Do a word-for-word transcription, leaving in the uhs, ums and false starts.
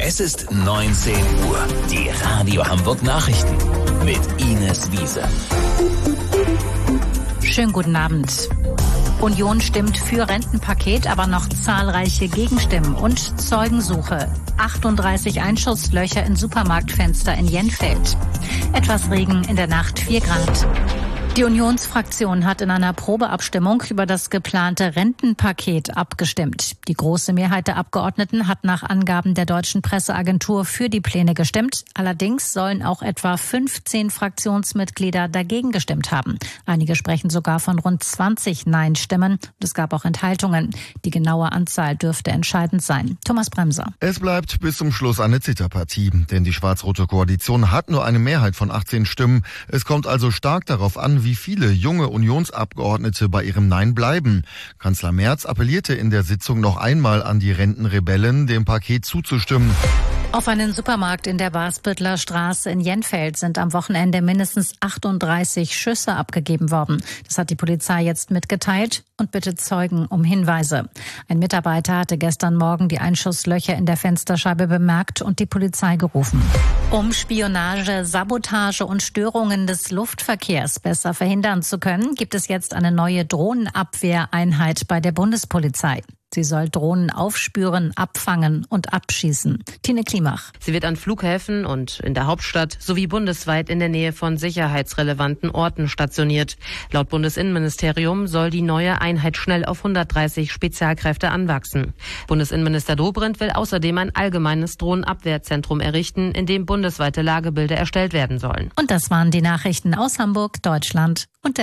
Es ist neunzehn Uhr. Die Radio Hamburg Nachrichten mit Ines Wiese. Schönen guten Abend. Union stimmt für Rentenpaket, aber noch zahlreiche Gegenstimmen und Zeugensuche. achtunddreißig Einschusslöcher in Supermarktfenster in Jenfeld. Etwas Regen in der Nacht, vier Grad. Die Unionsfraktion hat in einer Probeabstimmung über das geplante Rentenpaket abgestimmt. Die große Mehrheit der Abgeordneten hat nach Angaben der deutschen Presseagentur für die Pläne gestimmt. Allerdings sollen auch etwa fünfzehn Fraktionsmitglieder dagegen gestimmt haben. Einige sprechen sogar von rund zwanzig Nein-Stimmen. Und es gab auch Enthaltungen. Die genaue Anzahl dürfte entscheidend sein. Thomas Bremser. Es bleibt bis zum Schluss eine Zitterpartie, denn die schwarz-rote Koalition hat nur eine Mehrheit von achtzehn Stimmen. Es kommt also stark darauf an, wie viele junge Unionsabgeordnete bei ihrem Nein bleiben. Kanzler Merz appellierte in der Sitzung noch einmal an die Rentenrebellen, dem Paket zuzustimmen. Auf einen Supermarkt in der Basbüttler Straße in Jenfeld sind am Wochenende mindestens achtunddreißig Schüsse abgegeben worden. Das hat die Polizei jetzt mitgeteilt und bittet Zeugen um Hinweise. Ein Mitarbeiter hatte gestern Morgen die Einschusslöcher in der Fensterscheibe bemerkt und die Polizei gerufen. Um Spionage, Sabotage und Störungen des Luftverkehrs besser verhindern zu können, gibt es jetzt eine neue Drohnenabwehreinheit bei der Bundespolizei. Sie soll Drohnen aufspüren, abfangen und abschießen. Tine Klimach. Sie wird an Flughäfen und in der Hauptstadt sowie bundesweit in der Nähe von sicherheitsrelevanten Orten stationiert. Laut Bundesinnenministerium soll die neue Einheit schnell auf hundertdreißig Spezialkräfte anwachsen. Bundesinnenminister Dobrindt will außerdem ein allgemeines Drohnenabwehrzentrum errichten, in dem bundesweite Lagebilder erstellt werden sollen. Und das waren die Nachrichten aus Hamburg, Deutschland und der